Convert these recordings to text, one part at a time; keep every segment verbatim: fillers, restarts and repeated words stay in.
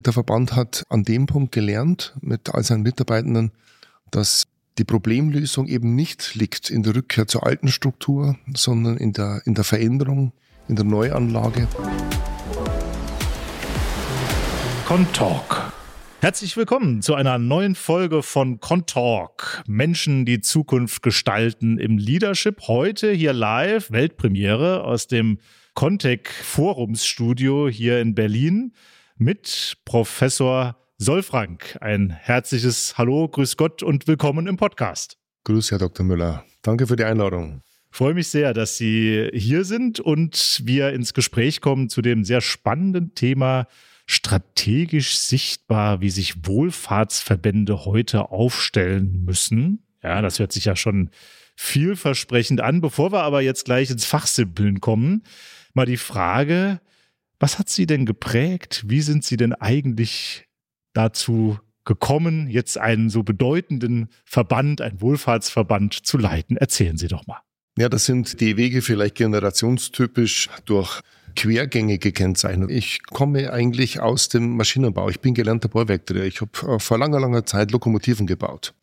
Der Verband hat an dem Punkt gelernt mit all seinen Mitarbeitenden, dass die Problemlösung eben nicht liegt in der Rückkehr zur alten Struktur, sondern in der, in der Veränderung, in der Neuanlage. Contalk. Herzlich willkommen zu einer neuen Folge von Contalk. Menschen, die Zukunft gestalten im Leadership. Heute hier live, Weltpremiere aus dem Contec Forumsstudio hier in Berlin mit Professor Solfrank. Ein herzliches Hallo, grüß Gott und willkommen im Podcast. Grüß, Herr Doktor Müller. Danke für die Einladung. Ich freue mich sehr, dass Sie hier sind und wir ins Gespräch kommen zu dem sehr spannenden Thema strategisch sichtbar, wie sich Wohlfahrtsverbände heute aufstellen müssen. Ja, das hört sich ja schon vielversprechend an. Bevor wir aber jetzt gleich ins Fachsimpeln kommen, mal die Frage, was hat Sie denn geprägt? Wie sind Sie denn eigentlich dazu gekommen, jetzt einen so bedeutenden Verband, einen Wohlfahrtsverband zu leiten? Erzählen Sie doch mal. Ja, das sind die Wege vielleicht generationstypisch durch Quergänge gekennzeichnet. Ich komme eigentlich aus dem Maschinenbau. Ich bin gelernter Bauwerkträger. Ich habe vor langer, langer Zeit Lokomotiven gebaut.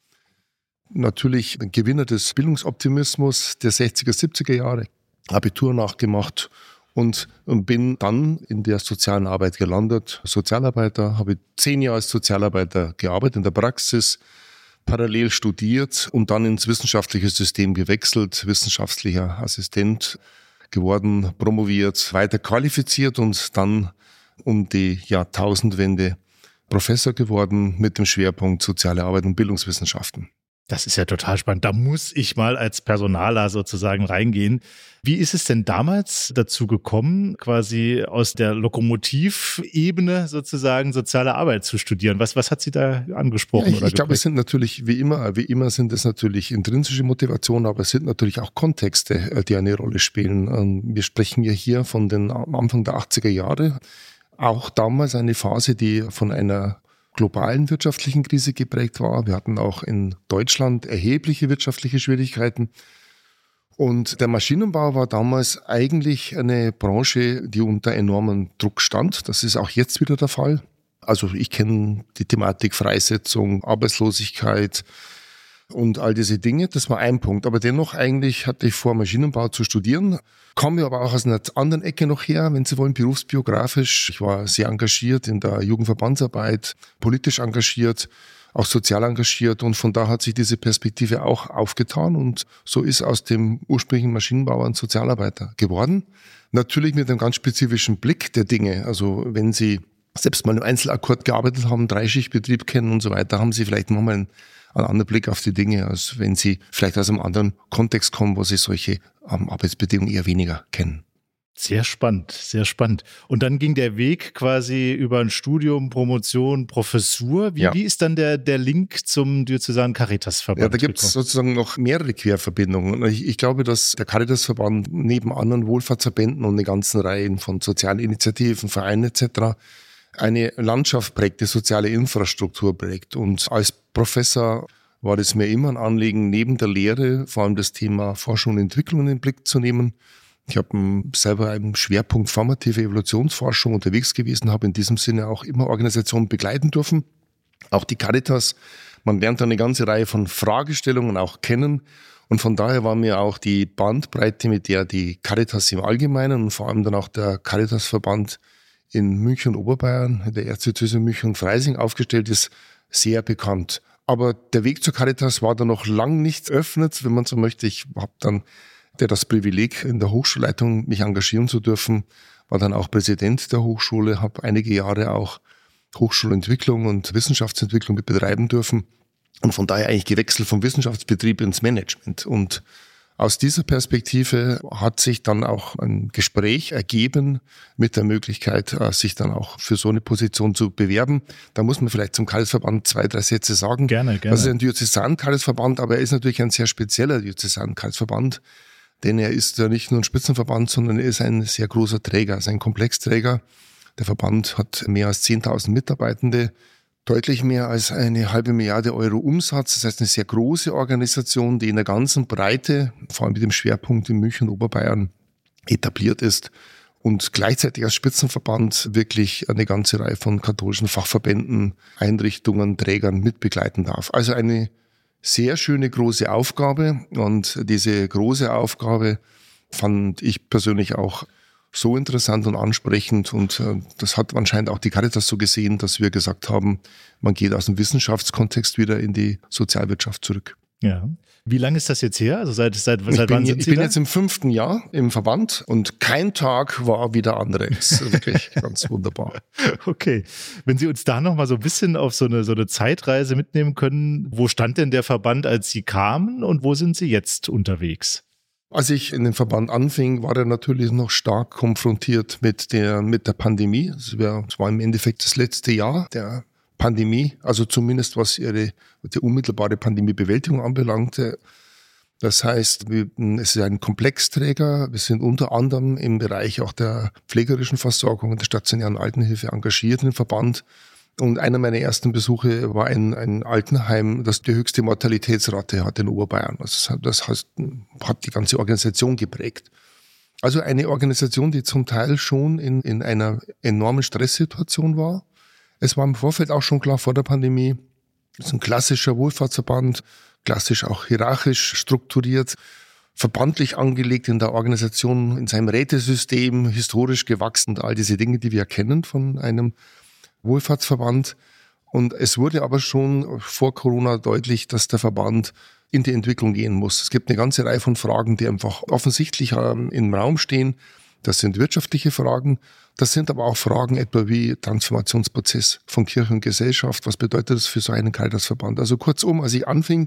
Natürlich ein Gewinner des Bildungsoptimismus der sechziger, siebziger Jahre. Abitur nachgemacht und bin dann in der sozialen Arbeit gelandet. Sozialarbeiter, habe zehn Jahre als Sozialarbeiter gearbeitet in der Praxis, parallel studiert und dann ins wissenschaftliche System gewechselt, wissenschaftlicher Assistent geworden, promoviert, weiter qualifiziert und dann um die Jahrtausendwende Professor geworden mit dem Schwerpunkt Soziale Arbeit und Bildungswissenschaften. Das ist ja total spannend. Da muss ich mal als Personaler sozusagen reingehen. Wie ist es denn damals dazu gekommen, quasi aus der Lokomotivebene sozusagen soziale Arbeit zu studieren? Was, was hat Sie da angesprochen? Ja, ich ich glaube, es sind natürlich, wie immer, wie immer sind es natürlich intrinsische Motivationen, aber es sind natürlich auch Kontexte, die eine Rolle spielen. Wir sprechen ja hier von den Anfang der achtziger Jahre. Auch damals eine Phase, die von einer globalen wirtschaftlichen Krise geprägt war. Wir hatten auch in Deutschland erhebliche wirtschaftliche Schwierigkeiten. Und der Maschinenbau war damals eigentlich eine Branche, die unter enormem Druck stand. Das ist auch jetzt wieder der Fall. Also ich kenne die Thematik Freisetzung, Arbeitslosigkeit und all diese Dinge. Das war ein Punkt. Aber dennoch eigentlich hatte ich vor, Maschinenbau zu studieren. Komme aber auch aus einer anderen Ecke noch her, wenn Sie wollen, berufsbiografisch. Ich war sehr engagiert in der Jugendverbandsarbeit, politisch engagiert, auch sozial engagiert und von da hat sich diese Perspektive auch aufgetan und so ist aus dem ursprünglichen Maschinenbauer ein Sozialarbeiter geworden. Natürlich mit einem ganz spezifischen Blick der Dinge. Also wenn Sie selbst mal im Einzelakkord gearbeitet haben, Dreischichtbetrieb kennen und so weiter, haben Sie vielleicht nochmal einen, einen anderen Blick auf die Dinge, als wenn Sie vielleicht aus einem anderen Kontext kommen, wo Sie solche ähm, Arbeitsbedingungen eher weniger kennen. Sehr spannend, sehr spannend. Und dann ging der Weg quasi über ein Studium, Promotion, Professur. Wie, ja. wie ist dann der, der Link zum Diözesanen Caritasverband? Ja, da gibt es sozusagen noch mehrere Querverbindungen. Ich, ich glaube, dass der Caritasverband neben anderen Wohlfahrtsverbänden und eine ganzen Reihe von sozialen Initiativen, Vereinen et cetera eine Landschaft prägt, die soziale Infrastruktur prägt. Und als Professor war es mir immer ein Anliegen, neben der Lehre vor allem das Thema Forschung und Entwicklung in den Blick zu nehmen. Ich habe selber einen Schwerpunkt formative Evolutionsforschung unterwegs gewesen, habe in diesem Sinne auch immer Organisationen begleiten dürfen. Auch die Caritas, man lernt eine ganze Reihe von Fragestellungen auch kennen. Und von daher war mir auch die Bandbreite, mit der die Caritas im Allgemeinen und vor allem dann auch der Caritasverband in München und Oberbayern, in der Erzdiözese München und Freising aufgestellt ist, sehr bekannt. Aber der Weg zur Caritas war dann noch lang nicht eröffnet, wenn man so möchte. Ich habe dann der das Privileg, in der Hochschulleitung mich engagieren zu dürfen, war dann auch Präsident der Hochschule, habe einige Jahre auch Hochschulentwicklung und Wissenschaftsentwicklung mit betreiben dürfen und von daher eigentlich gewechselt vom Wissenschaftsbetrieb ins Management. Und aus dieser Perspektive hat sich dann auch ein Gespräch ergeben mit der Möglichkeit, sich dann auch für so eine Position zu bewerben. Da muss man vielleicht zum Caritasverband zwei, drei Sätze sagen. Gerne, gerne. Das ist ein Diözesan-Caritasverband, aber er ist natürlich ein sehr spezieller Diözesan-Caritasverband. Denn er ist ja nicht nur ein Spitzenverband, sondern er ist ein sehr großer Träger, also ein Komplexträger. Der Verband hat mehr als zehntausend Mitarbeitende, deutlich mehr als eine halbe Milliarde Euro Umsatz. Das heißt, eine sehr große Organisation, die in der ganzen Breite, vor allem mit dem Schwerpunkt in München und Oberbayern, etabliert ist und gleichzeitig als Spitzenverband wirklich eine ganze Reihe von katholischen Fachverbänden, Einrichtungen, Trägern mitbegleiten darf. Also eine sehr schöne große Aufgabe, und diese große Aufgabe fand ich persönlich auch so interessant und ansprechend, und äh, das hat anscheinend auch die Caritas so gesehen, dass wir gesagt haben, man geht aus dem Wissenschaftskontext wieder in die Sozialwirtschaft zurück. Ja. Wie lange ist das jetzt her? Also seit, seit, seit ich bin, wann sind ich Sie bin da? jetzt im fünften Jahr im Verband und kein Tag war wie der andere. Das ist wirklich ganz wunderbar. Okay. Wenn Sie uns da noch mal so ein bisschen auf so eine, so eine Zeitreise mitnehmen können, wo stand denn der Verband, als Sie kamen, und wo sind Sie jetzt unterwegs? Als ich in den Verband anfing, war er natürlich noch stark konfrontiert mit der, mit der Pandemie. Es war im Endeffekt das letzte Jahr der Pandemie, also zumindest was ihre die unmittelbare Pandemiebewältigung anbelangte. Das heißt, wir, es ist ein Komplexträger. Wir sind unter anderem im Bereich auch der pflegerischen Versorgung und der stationären Altenhilfe engagiert im Verband. Und einer meiner ersten Besuche war ein, ein Altenheim, das die höchste Mortalitätsrate hat in Oberbayern. Das, das heißt, hat die ganze Organisation geprägt. Also eine Organisation, die zum Teil schon in, in einer enormen Stresssituation war. Es war im Vorfeld auch schon klar, vor der Pandemie, es ist ein klassischer Wohlfahrtsverband, klassisch auch hierarchisch strukturiert, verbandlich angelegt in der Organisation, in seinem Rätesystem, historisch gewachsen, all diese Dinge, die wir kennen von einem Wohlfahrtsverband. Und es wurde aber schon vor Corona deutlich, dass der Verband in die Entwicklung gehen muss. Es gibt eine ganze Reihe von Fragen, die einfach offensichtlich ähm, im Raum stehen. Das sind wirtschaftliche Fragen. Das sind aber auch Fragen etwa wie Transformationsprozess von Kirche und Gesellschaft. Was bedeutet das für so einen Caritasverband? Also kurzum, als ich anfing,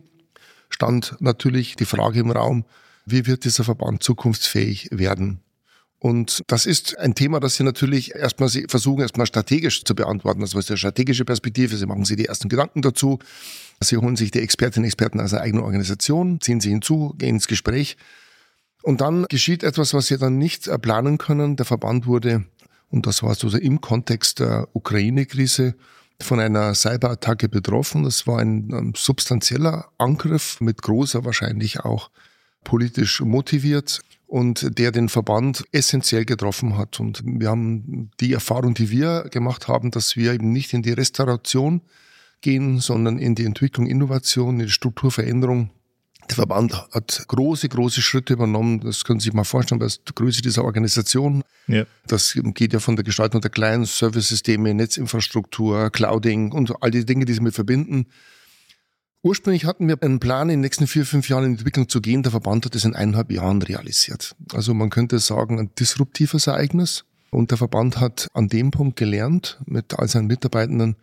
stand natürlich die Frage im Raum, wie wird dieser Verband zukunftsfähig werden? Und das ist ein Thema, das Sie natürlich erstmal Sie versuchen, erstmal strategisch zu beantworten. Das ist eine strategische Perspektive. Sie machen sich die ersten Gedanken dazu. Sie holen sich die Expertinnen und Experten aus der eigenen Organisation, ziehen sie hinzu, gehen ins Gespräch. Und dann geschieht etwas, was Sie dann nicht planen können. Der Verband wurde, und das war so im Kontext der Ukraine-Krise, von einer Cyberattacke betroffen. Das war ein, ein substanzieller Angriff mit großer, wahrscheinlich auch politisch motiviert, und der den Verband essentiell getroffen hat. Und wir haben die Erfahrung, die wir gemacht haben, dass wir eben nicht in die Restauration gehen, sondern in die Entwicklung, Innovation, in die Strukturveränderung. Der Verband hat große, große Schritte übernommen. Das können Sie sich mal vorstellen, bei der Größe dieser Organisation. Ja. Das geht ja von der Gestaltung der kleinen Service-Systeme, Netzinfrastruktur, Clouding und all die Dinge, die sie mit verbinden. Ursprünglich hatten wir einen Plan, in den nächsten vier, fünf Jahren in die Entwicklung zu gehen. Der Verband hat es in eineinhalb Jahren realisiert. Also man könnte sagen, ein disruptives Ereignis. Und der Verband hat an dem Punkt gelernt, mit all seinen Mitarbeitenden,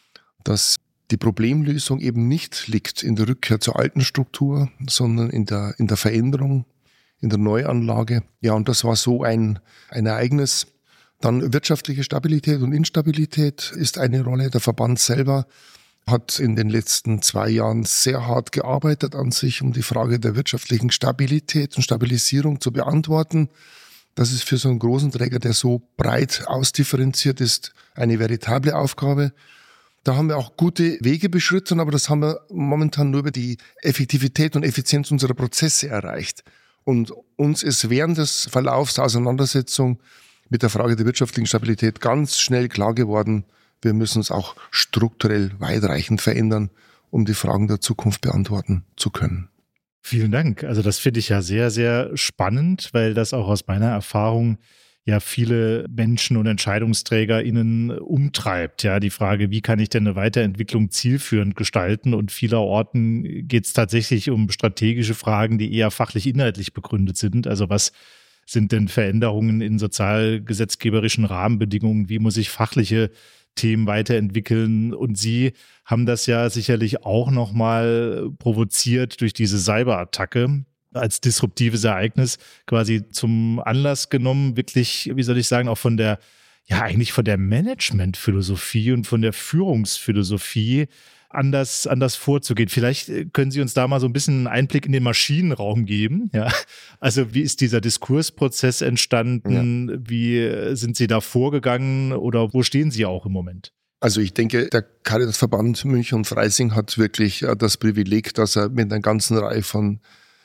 dass die Problemlösung eben nicht liegt in der Rückkehr zur alten Struktur, sondern in der, in der Veränderung, in der Neuanlage. Ja, und das war so ein, ein Ereignis. Dann wirtschaftliche Stabilität und Instabilität ist eine Rolle. Der Verband selber hat in den letzten zwei Jahren sehr hart gearbeitet an sich, um die Frage der wirtschaftlichen Stabilität und Stabilisierung zu beantworten. Das ist für so einen großen Träger, der so breit ausdifferenziert ist, eine veritable Aufgabe. Da haben wir auch gute Wege beschritten, aber das haben wir momentan nur über die Effektivität und Effizienz unserer Prozesse erreicht. Und uns ist während des Verlaufs der Auseinandersetzung mit der Frage der wirtschaftlichen Stabilität ganz schnell klar geworden, wir müssen es auch strukturell weitreichend verändern, um die Fragen der Zukunft beantworten zu können. Vielen Dank. Also das finde ich ja sehr, sehr spannend, weil das auch aus meiner Erfahrung ja viele Menschen und EntscheidungsträgerInnen umtreibt. Ja, die Frage, wie kann ich denn eine Weiterentwicklung zielführend gestalten? Und vielerorten geht es tatsächlich um strategische Fragen, die eher fachlich-inhaltlich begründet sind. Also was sind denn Veränderungen in sozialgesetzgeberischen Rahmenbedingungen? Wie muss ich fachliche Themen weiterentwickeln? Und Sie haben das ja sicherlich auch nochmal provoziert durch diese Cyberattacke, als disruptives Ereignis quasi zum Anlass genommen, wirklich, wie soll ich sagen, auch von der, ja eigentlich von der Managementphilosophie und von der Führungsphilosophie anders, anders vorzugehen. Vielleicht können Sie uns da mal so ein bisschen einen Einblick in den Maschinenraum geben. Ja? Also wie ist dieser Diskursprozess entstanden? Ja. Wie sind Sie da vorgegangen oder wo stehen Sie auch im Moment? Also ich denke, der Caritasverband München und Freising hat wirklich das Privileg, dass er mit einer ganzen Reihe von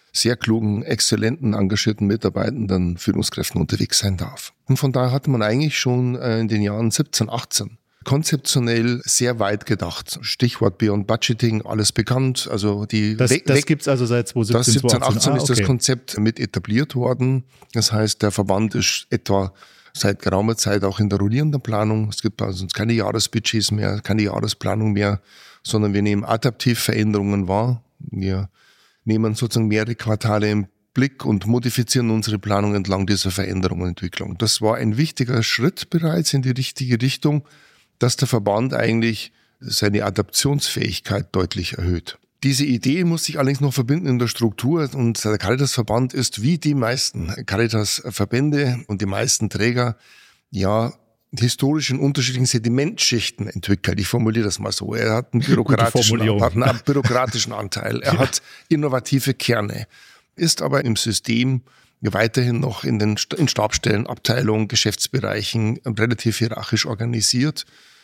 sehr klugen, exzellenten, engagierten Mitarbeitenden, Führungskräften unterwegs sein darf. Und von daher hatte man eigentlich schon in den Jahren siebzehn, achtzehn konzeptionell sehr weit gedacht. Stichwort Beyond Budgeting, alles bekannt. Also die das das gibt es also seit zweitausendsiebzehn, siebzehn, achtzehn ah, ist okay. das Konzept mit etabliert worden. Das heißt, der Verband ist etwa seit geraumer Zeit auch in der rollierenden Planung. Es gibt bei uns keine Jahresbudgets mehr, keine Jahresplanung mehr, sondern wir nehmen adaptiv Veränderungen wahr. Wir nehmen sozusagen mehrere Quartale im Blick und modifizieren unsere Planung entlang dieser Veränderung und Entwicklung. Das war ein wichtiger Schritt bereits in die richtige Richtung, dass der Verband eigentlich seine Adaptionsfähigkeit deutlich erhöht. Diese Idee muss sich allerdings noch verbinden in der Struktur und der Caritas-Verband ist wie die meisten Caritas-Verbände und die meisten Träger ja historisch in unterschiedlichen Sedimentschichten entwickelt. Ich formuliere das mal so. Er hat einen bürokratischen, hat einen bürokratischen Anteil. Er hat innovative Kerne, ist aber im System weiterhin noch in den in Stabsstellen, Abteilungen, Geschäftsbereichen relativ hierarchisch organisiert.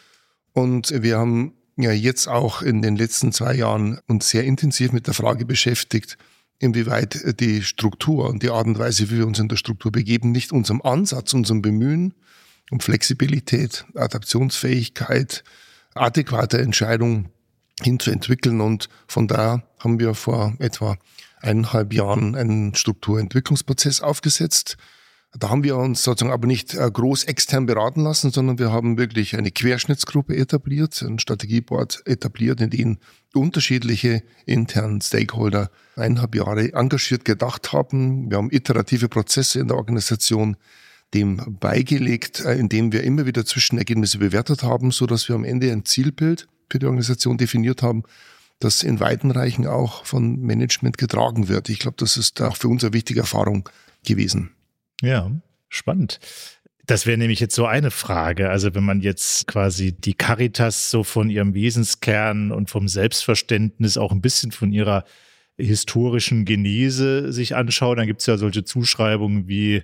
Und wir haben ja jetzt auch in den letzten zwei Jahren uns sehr intensiv mit der Frage beschäftigt, inwieweit die Struktur und die Art und Weise, wie wir uns in der Struktur begeben, nicht unserem Ansatz, unserem Bemühen um Flexibilität, Adaptionsfähigkeit, adäquate Entscheidungen hinzuentwickeln. Und von da haben wir vor etwa eineinhalb Jahren einen Strukturentwicklungsprozess aufgesetzt. Da haben wir uns sozusagen aber nicht groß extern beraten lassen, sondern wir haben wirklich eine Querschnittsgruppe etabliert, ein Strategieboard etabliert, in dem unterschiedliche internen Stakeholder eineinhalb Jahre engagiert gedacht haben. Wir haben iterative Prozesse in der Organisation dem beigelegt, indem wir immer wieder Zwischenergebnisse bewertet haben, sodass wir am Ende ein Zielbild für die Organisation definiert haben, das in weiten Bereichen auch von Management getragen wird. Ich glaube, das ist auch für uns eine wichtige Erfahrung gewesen. Ja, spannend. Das wäre nämlich jetzt so eine Frage. Also wenn man jetzt quasi die Caritas so von ihrem Wesenskern und vom Selbstverständnis auch ein bisschen von ihrer historischen Genese sich anschaut, dann gibt es ja solche Zuschreibungen wie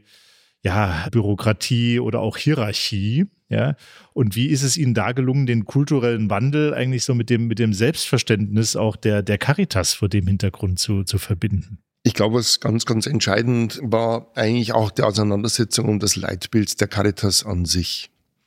ja, Bürokratie oder auch Hierarchie. Ja. Und wie ist es Ihnen da gelungen, den kulturellen Wandel eigentlich so mit dem, mit dem Selbstverständnis auch der, der Caritas vor dem Hintergrund zu, zu verbinden? Ich glaube, was ganz, ganz entscheidend war eigentlich auch die Auseinandersetzung um das Leitbild der Caritas an sich.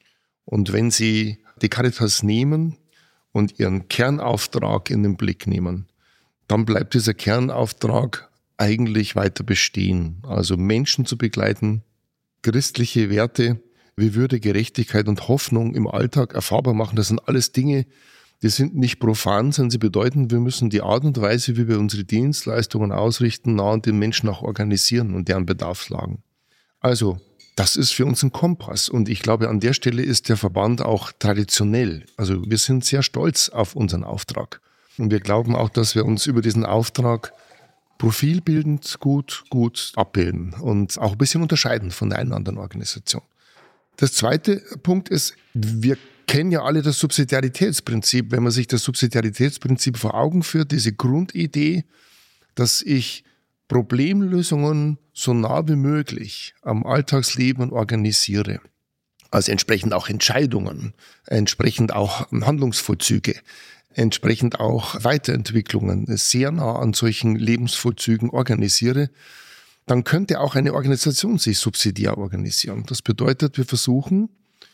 Und wenn Sie die Caritas nehmen und ihren Kernauftrag in den Blick nehmen, dann bleibt dieser Kernauftrag eigentlich weiter bestehen. Also Menschen zu begleiten, christliche Werte wie Würde, Gerechtigkeit und Hoffnung im Alltag erfahrbar machen. Das sind alles Dinge, die sind nicht profan, sondern sie bedeuten, wir müssen die Art und Weise, wie wir unsere Dienstleistungen ausrichten, nah an den Menschen auch organisieren und deren Bedarfslagen. Also, das ist für uns ein Kompass. Und ich glaube, an der Stelle ist der Verband auch traditionell. Also, wir sind sehr stolz auf unseren Auftrag. Und wir glauben auch, dass wir uns über diesen Auftrag profilbildend gut, gut abbilden und auch ein bisschen unterscheiden von der einen oder anderen Organisation. Das zweite Punkt ist, wir kennen ja alle das Subsidiaritätsprinzip. Wenn man sich das Subsidiaritätsprinzip vor Augen führt, diese Grundidee, dass ich Problemlösungen so nah wie möglich am Alltagsleben organisiere, also entsprechend auch Entscheidungen, entsprechend auch Handlungsvollzüge, entsprechend auch Weiterentwicklungen sehr nah an solchen Lebensvollzügen organisiere, dann könnte auch eine Organisation sich subsidiär organisieren. Das bedeutet, wir versuchen,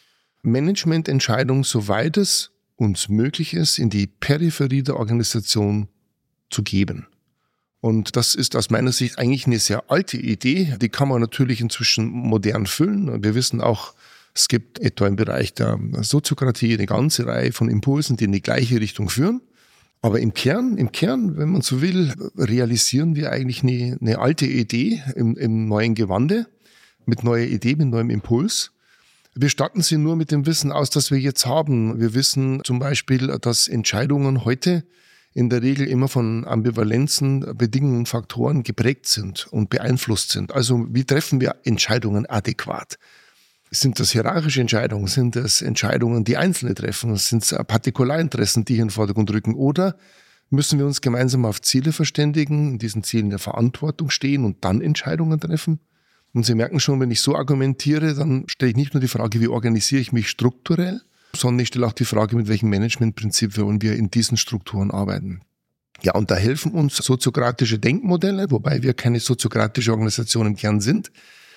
Managemententscheidungen, soweit es uns möglich ist, in die Peripherie der Organisation zu geben. Und das ist aus meiner Sicht eigentlich eine sehr alte Idee. Die kann man natürlich inzwischen modern füllen. Wir wissen auch, es gibt etwa im Bereich der Soziokratie eine ganze Reihe von Impulsen, die in die gleiche Richtung führen. Aber im Kern, im Kern, wenn man so will, realisieren wir eigentlich eine, eine alte Idee im, im neuen Gewande, mit neuer Idee, mit neuem Impuls. Wir statten sie nur mit dem Wissen aus, das wir jetzt haben. Wir wissen zum Beispiel, dass Entscheidungen heute in der Regel immer von Ambivalenzen, Bedingungen, Faktoren geprägt sind und beeinflusst sind. Also wie treffen wir Entscheidungen adäquat? Sind das hierarchische Entscheidungen? Sind das Entscheidungen, die Einzelne treffen? Sind es Partikularinteressen, die hier in den Vordergrund rücken? Oder müssen wir uns gemeinsam auf Ziele verständigen, in diesen Zielen der Verantwortung stehen und dann Entscheidungen treffen? Und Sie merken schon, wenn ich so argumentiere, dann stelle ich nicht nur die Frage, wie organisiere ich mich strukturell, sondern ich stelle auch die Frage, mit welchem Managementprinzip wollen wir in diesen Strukturen arbeiten. Ja, und da helfen uns soziokratische Denkmodelle, wobei wir keine soziokratische Organisation im Kern sind.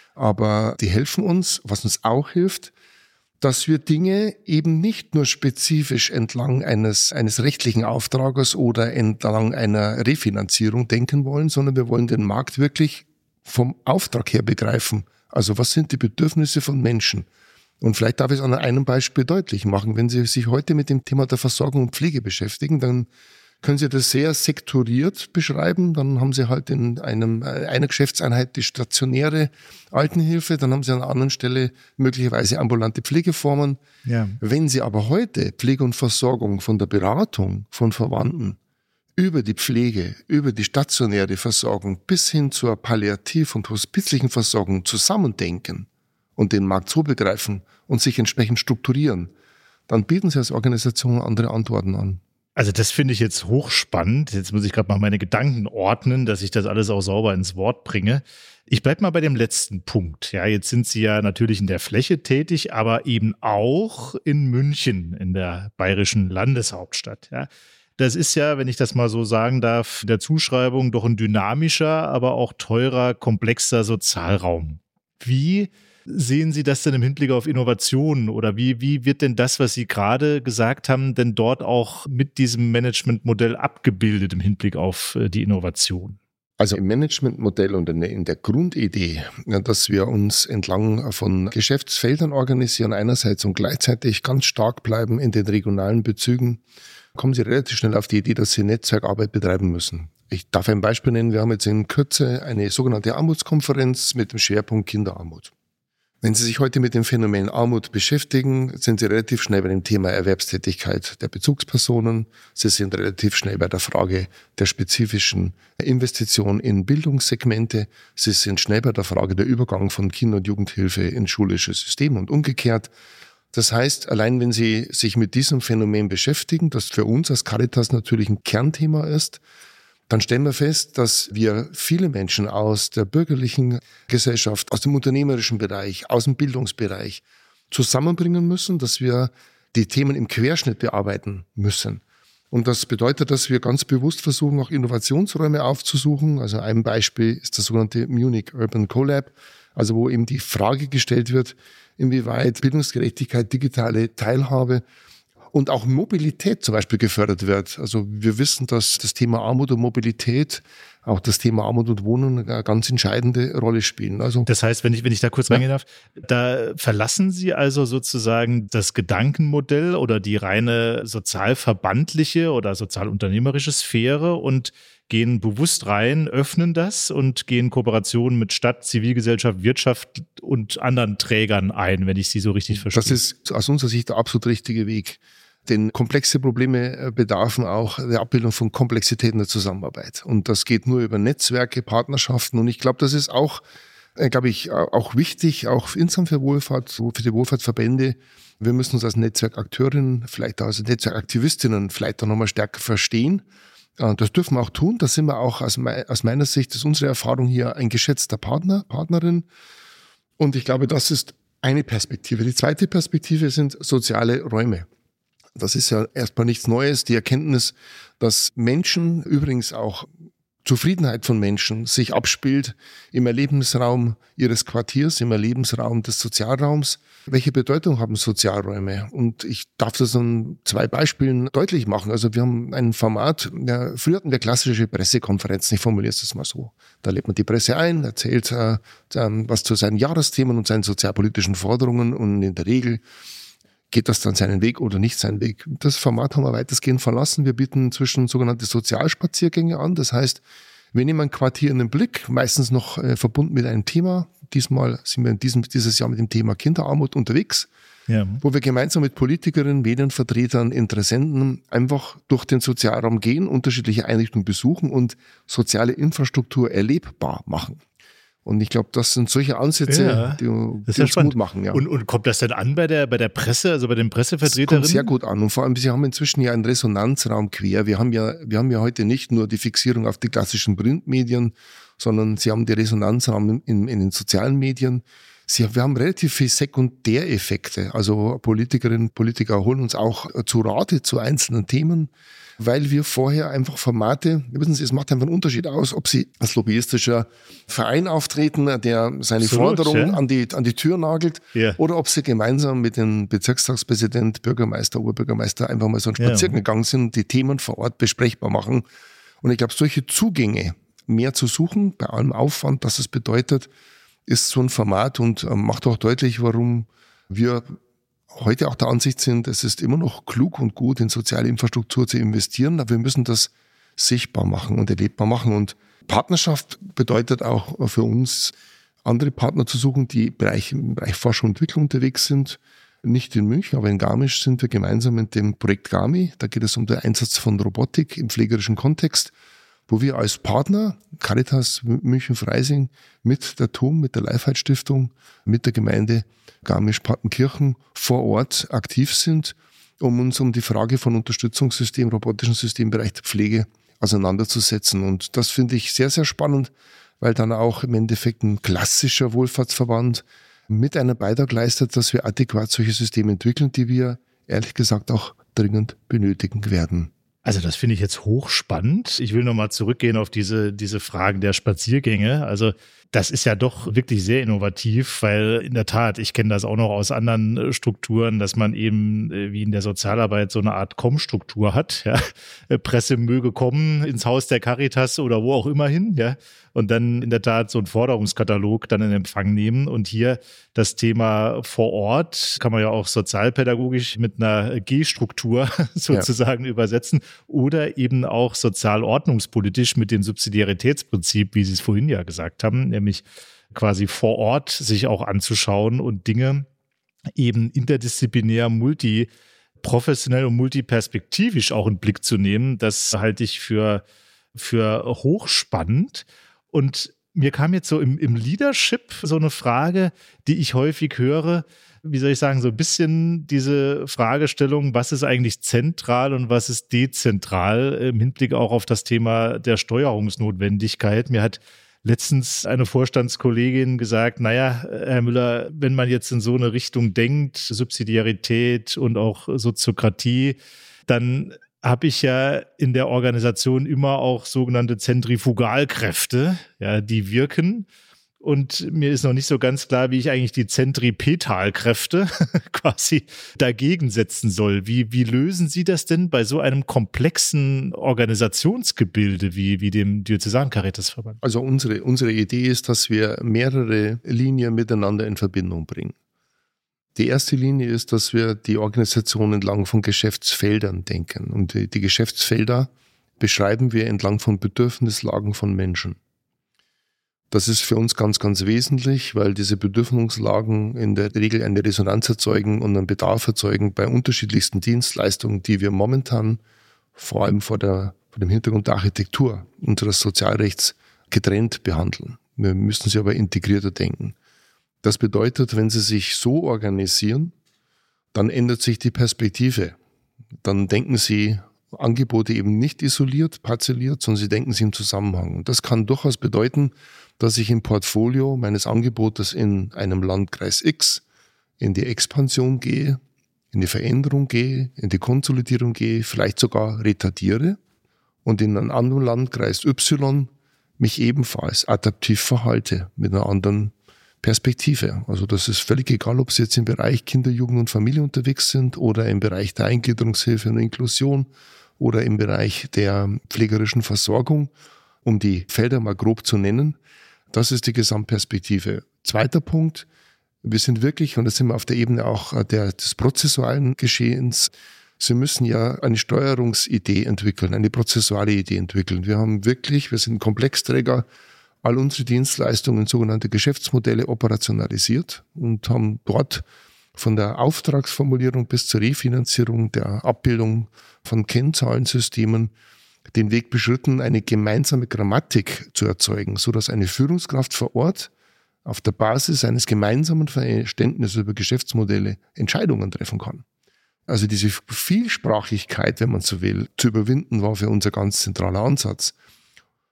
Aber die helfen uns, was uns auch hilft, dass wir Dinge eben nicht nur spezifisch entlang eines, eines rechtlichen Auftrages oder entlang einer Refinanzierung denken wollen, sondern wir wollen den Markt wirklich vom Auftrag her begreifen. Also was sind die Bedürfnisse von Menschen? Und vielleicht darf ich es an einem Beispiel deutlich machen. Wenn Sie sich heute mit dem Thema der Versorgung und Pflege beschäftigen, dann können Sie das sehr sektoriert beschreiben. Dann haben Sie halt in einem, einer Geschäftseinheit die stationäre Altenhilfe, dann haben Sie an einer anderen Stelle möglicherweise ambulante Pflegeformen. Ja. Wenn Sie aber heute Pflege und Versorgung von der Beratung von Verwandten über die Pflege, über die stationäre Versorgung bis hin zur palliativ- und hospizlichen Versorgung zusammendenken und den Markt so begreifen und sich entsprechend strukturieren, dann bieten Sie als Organisation andere Antworten an. Also das finde ich jetzt hochspannend. Jetzt muss ich gerade mal meine Gedanken ordnen, dass ich das alles auch sauber ins Wort bringe. Ich bleibe mal bei dem letzten Punkt. Ja, jetzt sind Sie ja natürlich in der Fläche tätig, aber eben auch in München, in der bayerischen Landeshauptstadt. Ja, das ist ja, wenn ich das mal so sagen darf, in der Zuschreibung doch ein dynamischer, aber auch teurer, komplexer Sozialraum. Wie sehen Sie das denn im Hinblick auf Innovationen oder wie, wie wird denn das, was Sie gerade gesagt haben, denn dort auch mit diesem Managementmodell abgebildet im Hinblick auf die Innovation? Also im Managementmodell und in der Grundidee, dass wir uns entlang von Geschäftsfeldern organisieren einerseits und gleichzeitig ganz stark bleiben in den regionalen Bezügen, kommen Sie relativ schnell auf die Idee, dass Sie Netzwerkarbeit betreiben müssen. Ich darf ein Beispiel nennen, wir haben jetzt in Kürze eine sogenannte Armutskonferenz mit dem Schwerpunkt Kinderarmut. Wenn Sie sich heute mit dem Phänomen Armut beschäftigen, sind Sie relativ schnell bei dem Thema Erwerbstätigkeit der Bezugspersonen. Sie sind relativ schnell bei der Frage der spezifischen Investition in Bildungssegmente. Sie sind schnell bei der Frage der Übergang von Kinder- und Jugendhilfe ins schulische System und umgekehrt. Das heißt, allein wenn Sie sich mit diesem Phänomen beschäftigen, das für uns als Caritas natürlich ein Kernthema ist, dann stellen wir fest, dass wir viele Menschen aus der bürgerlichen Gesellschaft, aus dem unternehmerischen Bereich, aus dem Bildungsbereich zusammenbringen müssen, dass wir die Themen im Querschnitt bearbeiten müssen. Und das bedeutet, dass wir ganz bewusst versuchen, auch Innovationsräume aufzusuchen. Also ein Beispiel ist das sogenannte Munich Urban Collab, also wo eben die Frage gestellt wird, inwieweit Bildungsgerechtigkeit, digitale Teilhabe und auch Mobilität zum Beispiel gefördert wird. Also wir wissen, dass das Thema Armut und Mobilität, auch das Thema Armut und Wohnen eine ganz entscheidende Rolle spielen. Also das heißt, wenn ich, wenn ich da kurz reingehen darf, da verlassen Sie also sozusagen das Gedankenmodell oder die reine sozialverbandliche oder sozialunternehmerische Sphäre und gehen bewusst rein, öffnen das und gehen Kooperationen mit Stadt, Zivilgesellschaft, Wirtschaft und anderen Trägern ein, wenn ich Sie so richtig verstehe. Das ist aus unserer Sicht der absolut richtige Weg. Denn komplexe Probleme bedarfen auch der Abbildung von Komplexitäten der Zusammenarbeit. Und das geht nur über Netzwerke, Partnerschaften. Und ich glaube, das ist auch, glaube ich, auch wichtig, auch insgesamt für Wohlfahrt, für die Wohlfahrtsverbände. Wir müssen uns als Netzwerkakteurinnen, vielleicht auch als Netzwerkaktivistinnen vielleicht auch nochmal stärker verstehen. Das dürfen wir auch tun. Da sind wir auch aus meiner Sicht, das ist unsere Erfahrung hier, ein geschätzter Partner, Partnerin. Und ich glaube, das ist eine Perspektive. Die zweite Perspektive sind soziale Räume. Das ist ja erstmal nichts Neues. Die Erkenntnis, dass Menschen, übrigens auch Zufriedenheit von Menschen, sich abspielt im Erlebnisraum ihres Quartiers, im Erlebnisraum des Sozialraums. Welche Bedeutung haben Sozialräume? Und ich darf das an zwei Beispielen deutlich machen. Also wir haben ein Format, ja, früher hatten wir klassische Pressekonferenzen, ich formuliere es jetzt mal so. Da lädt man die Presse ein, erzählt äh, was zu seinen Jahresthemen und seinen sozialpolitischen Forderungen und in der Regel geht das dann seinen Weg oder nicht seinen Weg. Das Format haben wir weitestgehend verlassen. Wir bieten inzwischen sogenannte Sozialspaziergänge an. Das heißt, wir nehmen ein Quartier in den Blick, meistens noch äh, verbunden mit einem Thema. Diesmal sind wir in diesem, dieses Jahr mit dem Thema Kinderarmut unterwegs, ja, wo wir gemeinsam mit Politikerinnen, Medienvertretern, Interessenten einfach durch den Sozialraum gehen, unterschiedliche Einrichtungen besuchen und soziale Infrastruktur erlebbar machen. Und ich glaube, das sind solche Ansätze, ja, die, die uns Mut machen. Ja. Und, und kommt das dann an bei der, bei der Presse, also bei den Pressevertreterinnen? Das kommt sehr gut an. Und vor allem, Sie haben inzwischen ja einen Resonanzraum quer. Wir haben ja, wir haben ja heute nicht nur die Fixierung auf die klassischen Printmedien, sondern Sie haben den Resonanzraum in, in den sozialen Medien. Sie, wir haben relativ viele Sekundäreffekte. Also Politikerinnen und Politiker holen uns auch zu Rate zu einzelnen Themen, weil wir vorher einfach Formate, wissen Sie, es macht einfach einen Unterschied aus, ob Sie als lobbyistischer Verein auftreten, der seine Absolut, Forderungen ja. an die, an die Tür nagelt, ja. oder ob Sie gemeinsam mit dem Bezirkstagspräsident, Bürgermeister, Oberbürgermeister einfach mal so einen Spaziergang Ja. gegangen sind und die Themen vor Ort besprechbar machen. Und ich glaube, solche Zugänge mehr zu suchen, bei allem Aufwand, das es bedeutet, ist so ein Format und macht auch deutlich, warum wir heute auch der Ansicht sind, es ist immer noch klug und gut, in soziale Infrastruktur zu investieren, aber wir müssen das sichtbar machen und erlebbar machen. Und Partnerschaft bedeutet auch für uns, andere Partner zu suchen, die im Bereich, im Bereich Forschung und Entwicklung unterwegs sind. Nicht in München, aber in Garmisch sind wir gemeinsam mit dem Projekt Gami. Da geht es um den Einsatz von Robotik im pflegerischen Kontext, wo wir als Partner, Caritas München-Freising, mit der T U M, mit der Lifeheit-Stiftung, mit der Gemeinde Garmisch-Partenkirchen vor Ort aktiv sind, um uns um die Frage von Unterstützungssystem, robotischen System im Bereich der Pflege auseinanderzusetzen. Und das finde ich sehr, sehr spannend, weil dann auch im Endeffekt ein klassischer Wohlfahrtsverband mit einem Beitrag leistet, dass wir adäquat solche Systeme entwickeln, die wir ehrlich gesagt auch dringend benötigen werden. Also das finde ich jetzt hochspannend. Ich will nochmal zurückgehen auf diese, diese Fragen der Spaziergänge. Also das ist ja doch wirklich sehr innovativ, weil in der Tat, ich kenne das auch noch aus anderen Strukturen, dass man eben wie in der Sozialarbeit so eine Art Komm-Struktur hat. Ja. Presse möge kommen ins Haus der Caritas oder wo auch immer hin, ja, und dann in der Tat so einen Forderungskatalog dann in Empfang nehmen. Und hier das Thema vor Ort kann man ja auch sozialpädagogisch mit einer G-Struktur sozusagen ja. übersetzen oder eben auch sozialordnungspolitisch mit dem Subsidiaritätsprinzip, wie Sie es vorhin ja gesagt haben, nämlich quasi vor Ort sich auch anzuschauen und Dinge eben interdisziplinär, multiprofessionell und multiperspektivisch auch in den Blick zu nehmen. Das halte ich für, für hochspannend. Und mir kam jetzt so im, im Leadership so eine Frage, die ich häufig höre, wie soll ich sagen, so ein bisschen diese Fragestellung, was ist eigentlich zentral und was ist dezentral im Hinblick auch auf das Thema der Steuerungsnotwendigkeit. Mir hat letztens eine Vorstandskollegin gesagt, naja, Herr Müller, wenn man jetzt in so eine Richtung denkt, Subsidiarität und auch Soziokratie, dann habe ich ja in der Organisation immer auch sogenannte Zentrifugalkräfte, ja, die wirken. Und mir ist noch nicht so ganz klar, wie ich eigentlich die Zentripetalkräfte quasi dagegen setzen soll. Wie, wie lösen Sie das denn bei so einem komplexen Organisationsgebilde wie, wie dem Diözesan-Caritasverband? Also unsere, unsere Idee ist, dass wir mehrere Linien miteinander in Verbindung bringen. Die erste Linie ist, dass wir die Organisation entlang von Geschäftsfeldern denken. Und die, die Geschäftsfelder beschreiben wir entlang von Bedürfnislagen von Menschen. Das ist für uns ganz, ganz wesentlich, weil diese Bedürfnislagen in der Regel eine Resonanz erzeugen und einen Bedarf erzeugen bei unterschiedlichsten Dienstleistungen, die wir momentan vor allem vor, der, vor dem Hintergrund der Architektur unseres Sozialrechts getrennt behandeln. Wir müssen sie aber integrierter denken. Das bedeutet, wenn Sie sich so organisieren, dann ändert sich die Perspektive. Dann denken Sie Angebote eben nicht isoliert, parzelliert, sondern Sie denken sie im Zusammenhang. Und das kann durchaus bedeuten, dass ich im Portfolio meines Angebotes in einem Landkreis X in die Expansion gehe, in die Veränderung gehe, in die Konsolidierung gehe, vielleicht sogar retardiere und in einem anderen Landkreis Y mich ebenfalls adaptiv verhalte mit einer anderen Perspektive. Also das ist völlig egal, ob Sie jetzt im Bereich Kinder, Jugend und Familie unterwegs sind oder im Bereich der Eingliederungshilfe und Inklusion oder im Bereich der pflegerischen Versorgung, um die Felder mal grob zu nennen. Das ist die Gesamtperspektive. Zweiter Punkt, wir sind wirklich, und da sind wir auf der Ebene auch der, des prozessualen Geschehens, Sie müssen ja eine Steuerungsidee entwickeln, eine prozessuale Idee entwickeln. Wir haben wirklich, wir sind Komplexträger, all unsere Dienstleistungen, sogenannte Geschäftsmodelle operationalisiert und haben dort von der Auftragsformulierung bis zur Refinanzierung, der Abbildung von Kennzahlensystemen den Weg beschritten, eine gemeinsame Grammatik zu erzeugen, sodass eine Führungskraft vor Ort auf der Basis eines gemeinsamen Verständnisses über Geschäftsmodelle Entscheidungen treffen kann. Also diese Vielsprachigkeit, wenn man so will, zu überwinden, war für uns ein ganz zentraler Ansatz.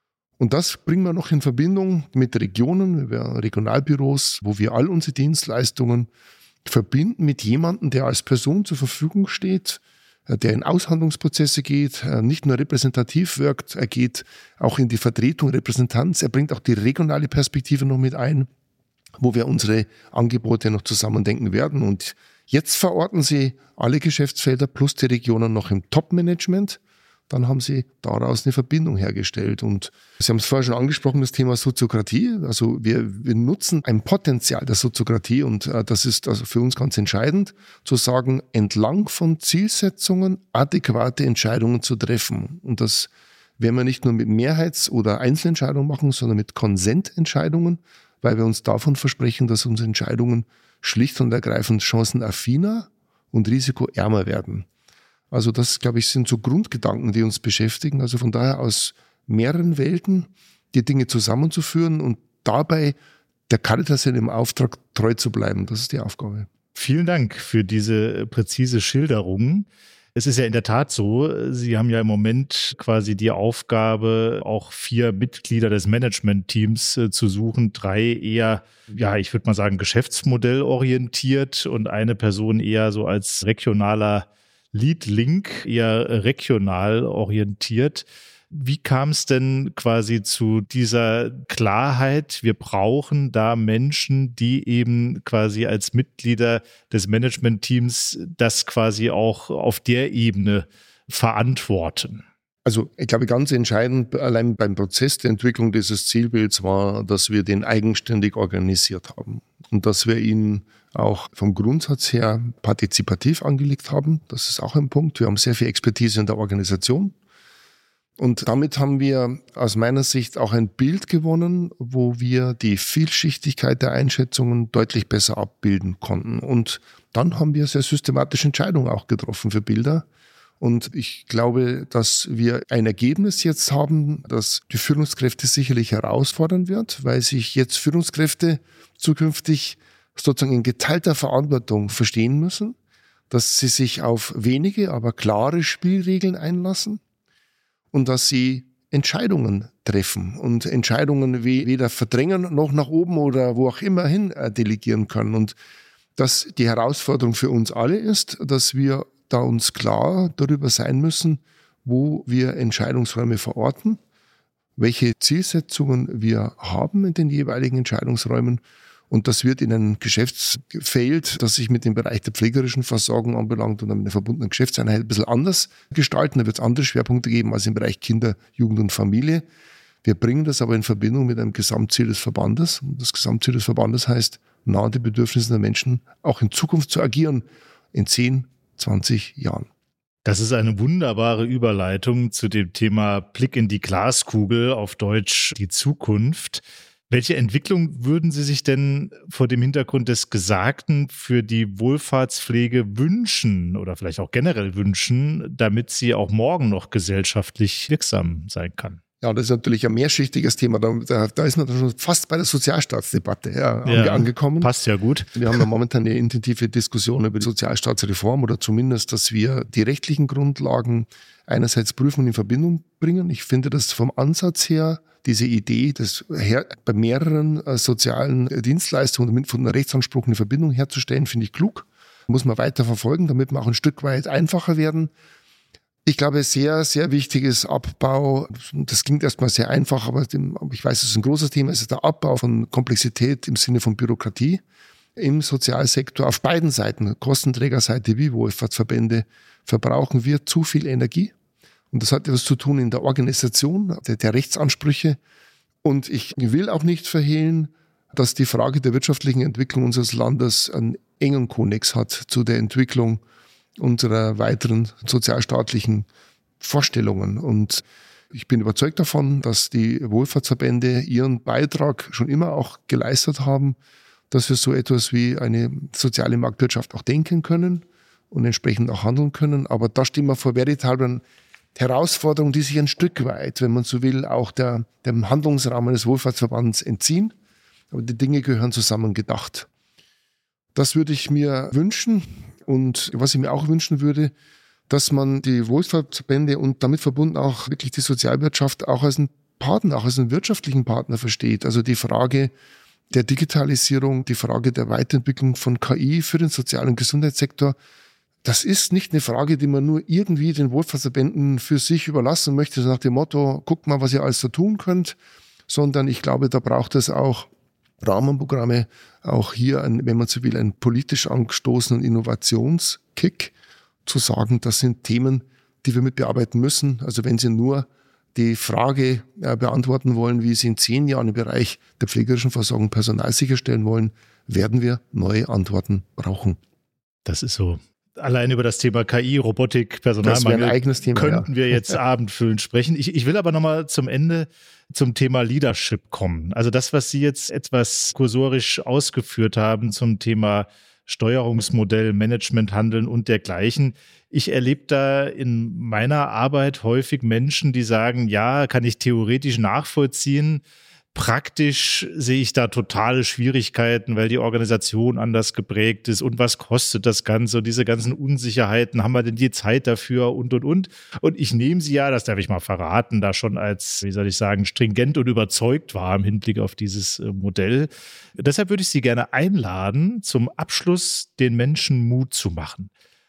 Und das bringen wir noch in Verbindung mit Regionen, Regionalbüros, wo wir all unsere Dienstleistungen verbinden mit jemandem, der als Person zur Verfügung steht, der in Aushandlungsprozesse geht, nicht nur repräsentativ wirkt, er geht auch in die Vertretung, Repräsentanz, er bringt auch die regionale Perspektive noch mit ein, wo wir unsere Angebote noch zusammendenken werden. Und jetzt verorten Sie alle Geschäftsfelder plus die Regionen noch im Top-Management. Dann haben Sie daraus eine Verbindung hergestellt. Und Sie haben es vorher schon angesprochen, das Thema Soziokratie. Also wir, wir nutzen ein Potenzial der Soziokratie und äh, das ist also für uns ganz entscheidend, zu sagen, entlang von Zielsetzungen adäquate Entscheidungen zu treffen. Und das werden wir nicht nur mit Mehrheits- oder Einzelentscheidungen machen, sondern mit Konsententscheidungen, weil wir uns davon versprechen, dass unsere Entscheidungen schlicht und ergreifend chancenaffiner und risikoärmer werden. Also das, glaube ich, sind so Grundgedanken, die uns beschäftigen. Also von daher aus mehreren Welten die Dinge zusammenzuführen und dabei der Caritas in dem Auftrag treu zu bleiben. Das ist die Aufgabe. Vielen Dank für diese präzise Schilderung. Es ist ja in der Tat so, Sie haben ja im Moment quasi die Aufgabe, auch vier Mitglieder des Management-Teams äh, zu suchen, drei eher, ja, ich würde mal sagen, geschäftsmodellorientiert und eine Person eher so als regionaler Lead-Link, eher regional orientiert. Wie kam es denn quasi zu dieser Klarheit, wir brauchen da Menschen, die eben quasi als Mitglieder des Management-Teams das quasi auch auf der Ebene verantworten? Also ich glaube, ganz entscheidend allein beim Prozess der Entwicklung dieses Zielbilds war, dass wir den eigenständig organisiert haben und dass wir ihn auch vom Grundsatz her partizipativ angelegt haben. Das ist auch ein Punkt. Wir haben sehr viel Expertise in der Organisation. Und damit haben wir aus meiner Sicht auch ein Bild gewonnen, wo wir die Vielschichtigkeit der Einschätzungen deutlich besser abbilden konnten. Und dann haben wir sehr systematische Entscheidungen auch getroffen für Bilder. Und ich glaube, dass wir ein Ergebnis jetzt haben, das die Führungskräfte sicherlich herausfordern wird, weil sich jetzt Führungskräfte zukünftig sozusagen in geteilter Verantwortung verstehen müssen, dass sie sich auf wenige, aber klare Spielregeln einlassen und dass sie Entscheidungen treffen und Entscheidungen weder verdrängen noch nach oben oder wo auch immer hin delegieren können. Und dass die Herausforderung für uns alle ist, dass wir da uns klar darüber sein müssen, wo wir Entscheidungsräume verorten, welche Zielsetzungen wir haben in den jeweiligen Entscheidungsräumen. Und das wird in einem Geschäftsfeld, das sich mit dem Bereich der pflegerischen Versorgung anbelangt und mit einer verbundenen Geschäftseinheit ein bisschen anders gestalten. Da wird es andere Schwerpunkte geben als im Bereich Kinder, Jugend und Familie. Wir bringen das aber in Verbindung mit einem Gesamtziel des Verbandes. Und das Gesamtziel des Verbandes heißt, nahe den Bedürfnissen der Menschen auch in Zukunft zu agieren, in zehn, zwanzig Jahren. Das ist eine wunderbare Überleitung zu dem Thema Blick in die Glaskugel, auf Deutsch die Zukunft. Welche Entwicklung würden Sie sich denn vor dem Hintergrund des Gesagten für die Wohlfahrtspflege wünschen oder vielleicht auch generell wünschen, damit sie auch morgen noch gesellschaftlich wirksam sein kann? Ja, das ist natürlich ein mehrschichtiges Thema. Da, da, da ist man dann schon fast bei der Sozialstaatsdebatte ja, ja, angekommen. Passt ja gut. Wir haben ja momentan eine intensive Diskussion über die Sozialstaatsreform oder zumindest, dass wir die rechtlichen Grundlagen einerseits prüfen und in Verbindung bringen. Ich finde das vom Ansatz her, diese Idee, das her, bei mehreren äh, sozialen Dienstleistungen mit von einem Rechtsanspruch eine Verbindung herzustellen, finde ich klug. Muss man weiter verfolgen, damit wir auch ein Stück weit einfacher werden. Ich glaube, sehr, sehr wichtig ist Abbau. Das klingt erstmal sehr einfach, aber ich weiß, es ist ein großes Thema. Es ist der Abbau von Komplexität im Sinne von Bürokratie im Sozialsektor. Auf beiden Seiten, Kostenträgerseite wie Wohlfahrtsverbände, verbrauchen wir zu viel Energie. Und das hat etwas zu tun in der Organisation der, der Rechtsansprüche. Und ich will auch nicht verhehlen, dass die Frage der wirtschaftlichen Entwicklung unseres Landes einen engen Konnex hat zu der Entwicklung unserer weiteren sozialstaatlichen Vorstellungen. Und ich bin überzeugt davon, dass die Wohlfahrtsverbände ihren Beitrag schon immer auch geleistet haben, dass wir so etwas wie eine soziale Marktwirtschaft auch denken können und entsprechend auch handeln können. Aber da stehen wir vor veritablen Herausforderungen, die sich ein Stück weit, wenn man so will, auch der, dem Handlungsrahmen des Wohlfahrtsverbands entziehen. Aber die Dinge gehören zusammen gedacht. Das würde ich mir wünschen. Und was ich mir auch wünschen würde, dass man die Wohlfahrtsverbände und damit verbunden auch wirklich die Sozialwirtschaft auch als ein Partner, auch als einen wirtschaftlichen Partner versteht. Also die Frage der Digitalisierung, die Frage der Weiterentwicklung von K I für den Sozial- und Gesundheitssektor, das ist nicht eine Frage, die man nur irgendwie den Wohlfahrtsverbänden für sich überlassen möchte, so nach dem Motto, guckt mal, was ihr alles so tun könnt, sondern ich glaube, da braucht es auch Rahmenprogramme, auch hier, ein, wenn man so will, einen politisch angestoßenen Innovationskick, zu sagen, das sind Themen, die wir mit bearbeiten müssen. Also wenn Sie nur die Frage äh, beantworten wollen, wie Sie in zehn Jahren im Bereich der pflegerischen Versorgung Personal sicherstellen wollen, werden wir neue Antworten brauchen. Das ist so. Allein über das Thema K I, Robotik, Personalmangel ein eigenes Thema, könnten ja. wir jetzt abendfüllend sprechen. Ich, ich will aber nochmal zum Ende zum Thema Leadership kommen. Also das, was Sie jetzt etwas kursorisch ausgeführt haben zum Thema Steuerungsmodell, Management, Handeln und dergleichen. Ich erlebe da in meiner Arbeit häufig Menschen, die sagen, ja, kann ich theoretisch nachvollziehen. Praktisch sehe ich da totale Schwierigkeiten, weil die Organisation anders geprägt ist und was kostet das Ganze und diese ganzen Unsicherheiten, haben wir denn die Zeit dafür und, und, und. Und ich nehme sie ja, das darf ich mal verraten, da schon als, wie soll ich sagen, stringent und überzeugt war im Hinblick auf dieses Modell. Deshalb würde ich Sie gerne einladen, zum Abschluss den Menschen Mut zu machen.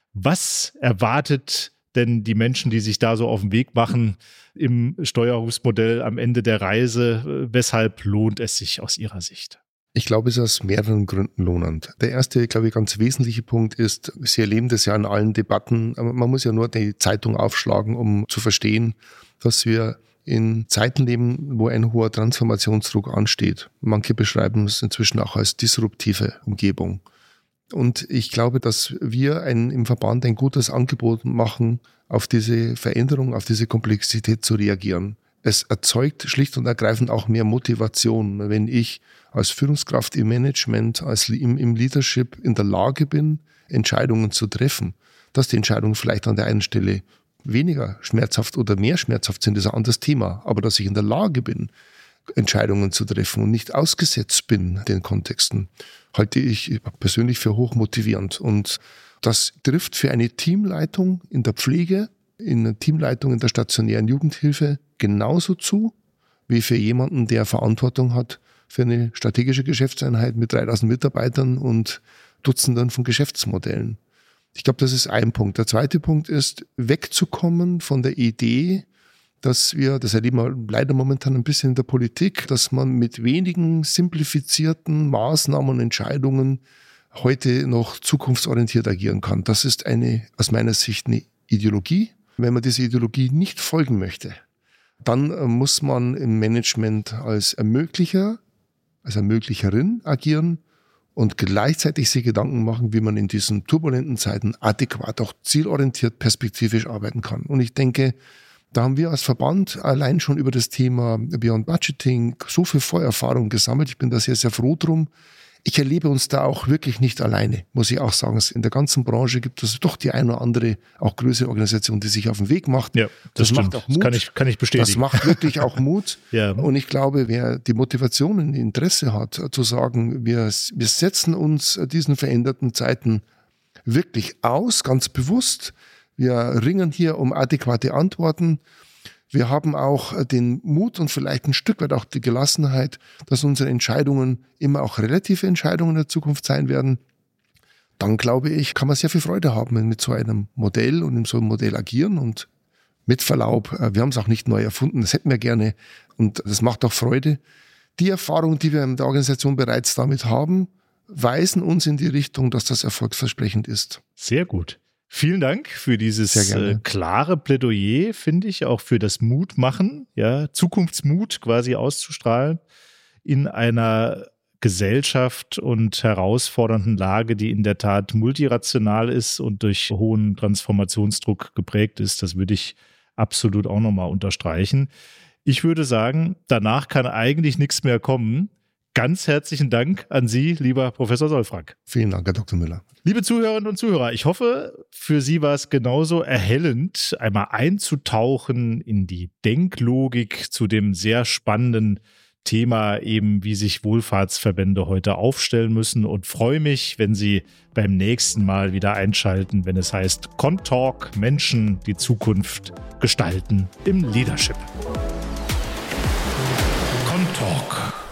Was erwartet denn die Menschen, die sich da so auf den Weg machen im Steuerungsmodell am Ende der Reise? Weshalb lohnt es sich aus Ihrer Sicht? Ich glaube, es ist aus mehreren Gründen lohnend. Der erste, glaube ich, ganz wesentliche Punkt ist, Sie erleben das ja in allen Debatten, man muss ja nur die Zeitung aufschlagen, um zu verstehen, dass wir in Zeiten leben, wo ein hoher Transformationsdruck ansteht. Manche beschreiben es inzwischen auch als disruptive Umgebung. Und ich glaube, dass wir ein, im Verband ein gutes Angebot machen, auf diese Veränderung, auf diese Komplexität zu reagieren. Es erzeugt schlicht und ergreifend auch mehr Motivation, wenn ich als Führungskraft im Management, als im, im Leadership in der Lage bin, Entscheidungen zu treffen. Dass die Entscheidungen vielleicht an der einen Stelle weniger schmerzhaft oder mehr schmerzhaft sind, ist ein anderes Thema. Aber dass ich in der Lage bin, Entscheidungen zu treffen und nicht ausgesetzt bin den Kontexten, halte ich persönlich für hochmotivierend. Und das trifft für eine Teamleitung in der Pflege, in einer Teamleitung in der stationären Jugendhilfe genauso zu, wie für jemanden, der Verantwortung hat für eine strategische Geschäftseinheit mit dreitausend Mitarbeitern und Dutzenden von Geschäftsmodellen. Ich glaube, das ist ein Punkt. Der zweite Punkt ist, wegzukommen von der Idee, dass wir, das erleben wir leider momentan ein bisschen in der Politik, dass man mit wenigen simplifizierten Maßnahmen und Entscheidungen heute noch zukunftsorientiert agieren kann. Das ist eine, aus meiner Sicht eine Ideologie. Wenn man dieser Ideologie nicht folgen möchte, dann muss man im Management als Ermöglicher, als Ermöglicherin agieren und gleichzeitig sich Gedanken machen, wie man in diesen turbulenten Zeiten adäquat, auch zielorientiert, perspektivisch arbeiten kann. Und ich denke, da haben wir als Verband allein schon über das Thema Beyond Budgeting so viel Vorerfahrung gesammelt. Ich bin da sehr, sehr froh drum. Ich erlebe uns da auch wirklich nicht alleine, muss ich auch sagen. In der ganzen Branche gibt es doch die eine oder andere, auch größere Organisation, die sich auf den Weg macht. Ja, das, das macht auch Mut. Das kann ich, kann ich bestätigen. Das macht wirklich auch Mut. Ja. Und ich glaube, wer die Motivation und Interesse hat, zu sagen, wir, wir setzen uns diesen veränderten Zeiten wirklich aus, ganz bewusst. Wir ringen hier um adäquate Antworten. Wir haben auch den Mut und vielleicht ein Stück weit auch die Gelassenheit, dass unsere Entscheidungen immer auch relative Entscheidungen in der Zukunft sein werden. Dann glaube ich, kann man sehr viel Freude haben mit so einem Modell und in so einem Modell agieren. Und mit Verlaub, wir haben es auch nicht neu erfunden, das hätten wir gerne und das macht auch Freude. Die Erfahrungen, die wir in der Organisation bereits damit haben, weisen uns in die Richtung, dass das erfolgsversprechend ist. Sehr gut. Vielen Dank für dieses äh, klare Plädoyer, finde ich, auch für das Mutmachen, ja, Zukunftsmut quasi auszustrahlen in einer Gesellschaft und herausfordernden Lage, die in der Tat multirational ist und durch hohen Transformationsdruck geprägt ist. Das würde ich absolut auch nochmal unterstreichen. Ich würde sagen, danach kann eigentlich nichts mehr kommen. Ganz herzlichen Dank an Sie, lieber Professor Solfrank. Vielen Dank, Herr Doktor Müller. Liebe Zuhörerinnen und Zuhörer, ich hoffe, für Sie war es genauso erhellend, einmal einzutauchen in die Denklogik zu dem sehr spannenden Thema eben, wie sich Wohlfahrtsverbände heute aufstellen müssen, und freue mich, wenn Sie beim nächsten Mal wieder einschalten, wenn es heißt Contalk, Menschen, die Zukunft gestalten im Leadership. Talk.